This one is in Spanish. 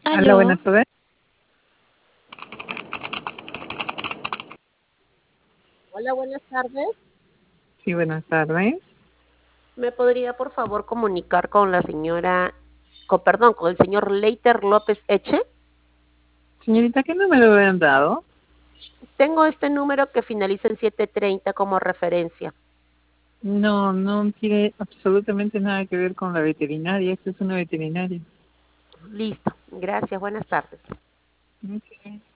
Hola, Aló, buenas tardes. hola, buenas tardes. Sí, buenas tardes. ¿Me podría, por favor, comunicar con la señora, perdón, con el señor Leiter López Eche? Señorita, ¿qué número le han dado? Tengo este número que finaliza en 730 como referencia. No, no tiene absolutamente nada que ver con la veterinaria. Esta es una veterinaria. Listo, gracias, buenas tardes. Ok.